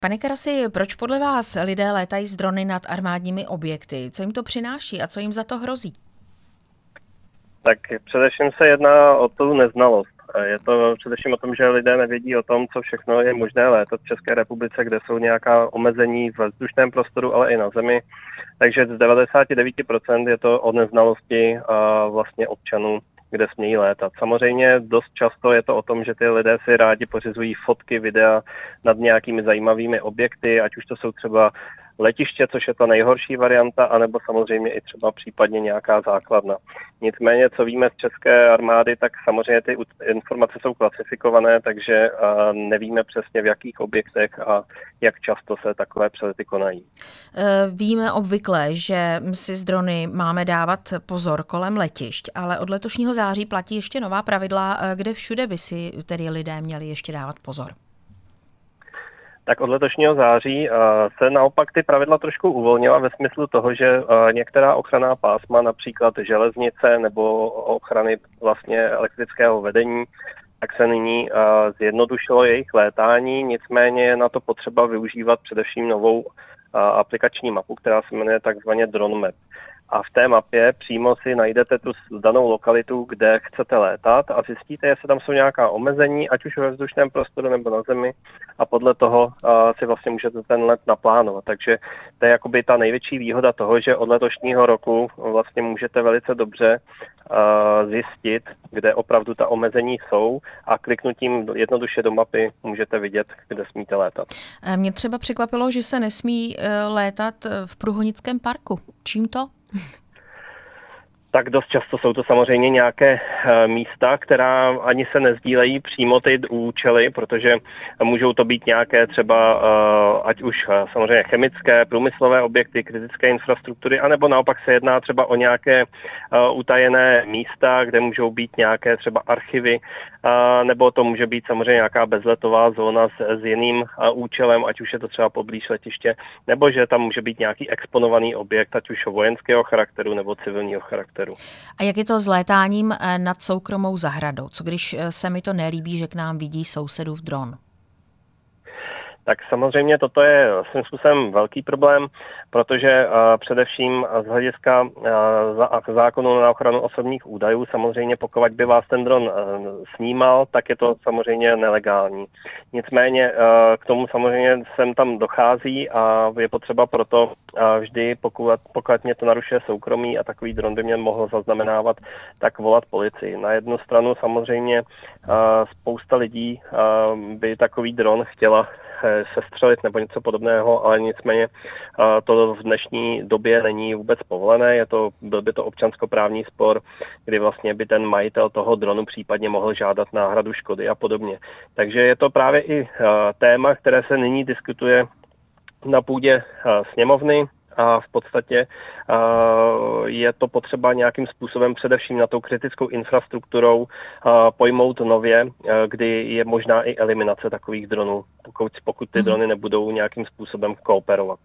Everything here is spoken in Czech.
Pane Karasi, proč podle vás lidé létají s drony nad armádními objekty? Co jim to přináší a co jim za to hrozí? Tak především se jedná o tu neznalost. Je to především o tom, že lidé nevědí o tom, co všechno je možné létat v České republice, kde jsou nějaká omezení ve vzdušném prostoru, ale i na zemi. Takže z 99% je to o neznalosti vlastně občanů, kde smějí létat. Samozřejmě dost často je to o tom, že ty lidé si rádi pořizují fotky, videa nad nějakými zajímavými objekty, ať už to jsou třeba letiště, což je ta nejhorší varianta, anebo samozřejmě i třeba případně nějaká základna. Nicméně, co víme z české armády, tak samozřejmě ty informace jsou klasifikované, takže nevíme přesně v jakých objektech a jak často se takové přelety konají. Víme obvykle, že si z drony máme dávat pozor kolem letišť, ale od letošního září platí ještě nová pravidla, kde všude by si tedy lidé měli ještě dávat pozor. Tak od letošního září se naopak ty pravidla trošku uvolnila ve smyslu toho, že některá ochranná pásma, například železnice nebo ochrany vlastně elektrického vedení, tak se nyní zjednodušilo jejich létání, nicméně je na to potřeba využívat především novou aplikační mapu, která se jmenuje takzvaně Drone Map. A v té mapě přímo si najdete tu danou lokalitu, kde chcete létat a zjistíte, jestli tam jsou nějaká omezení, ať už ve vzdušném prostoru nebo na zemi, a podle toho si vlastně můžete ten let naplánovat. Takže to je jakoby ta největší výhoda toho, že od letošního roku vlastně můžete velice dobře zjistit, kde opravdu ta omezení jsou, a kliknutím jednoduše do mapy můžete vidět, kde smíte létat. Mě třeba překvapilo, že se nesmí létat v Průhonickém parku. Čím to? Tak dost často jsou to samozřejmě nějaké místa, která ani se nezdílejí přímo ty účely, protože můžou to být nějaké třeba ať už samozřejmě chemické, průmyslové objekty, kritické infrastruktury, anebo naopak se jedná třeba o nějaké utajené místa, kde můžou být nějaké třeba archivy, nebo to může být samozřejmě nějaká bezletová zóna s jiným účelem, ať už je to třeba poblíž letiště, nebo že tam může být nějaký exponovaný objekt, ať už vojenského charakteru nebo civilního charakteru. A jak je to s létáním nad soukromou zahradou? Co když se mi to nelíbí, že k nám vidí sousedův dron? Tak samozřejmě toto je svým způsobem velký problém, protože především z hlediska zákonu na ochranu osobních údajů, samozřejmě pokud by vás ten dron snímal, tak je to samozřejmě nelegální. Nicméně k tomu samozřejmě sem tam dochází a je potřeba proto vždy, pokud mě to narušuje soukromí a takový dron by mě mohl zaznamenávat, tak volat policii. Na jednu stranu samozřejmě spousta lidí by takový dron chtěla sestřelit nebo něco podobného, ale nicméně to v dnešní době není vůbec povolené. Byl by to občanskoprávní spor, kdy vlastně by ten majitel toho dronu případně mohl žádat náhradu škody a podobně. Takže je to právě i téma, které se nyní diskutuje na půdě sněmovny. A v podstatě je to potřeba nějakým způsobem především na tou kritickou infrastrukturou pojmout nově, kdy je možná i eliminace takových dronů, pokud ty drony nebudou nějakým způsobem kooperovat.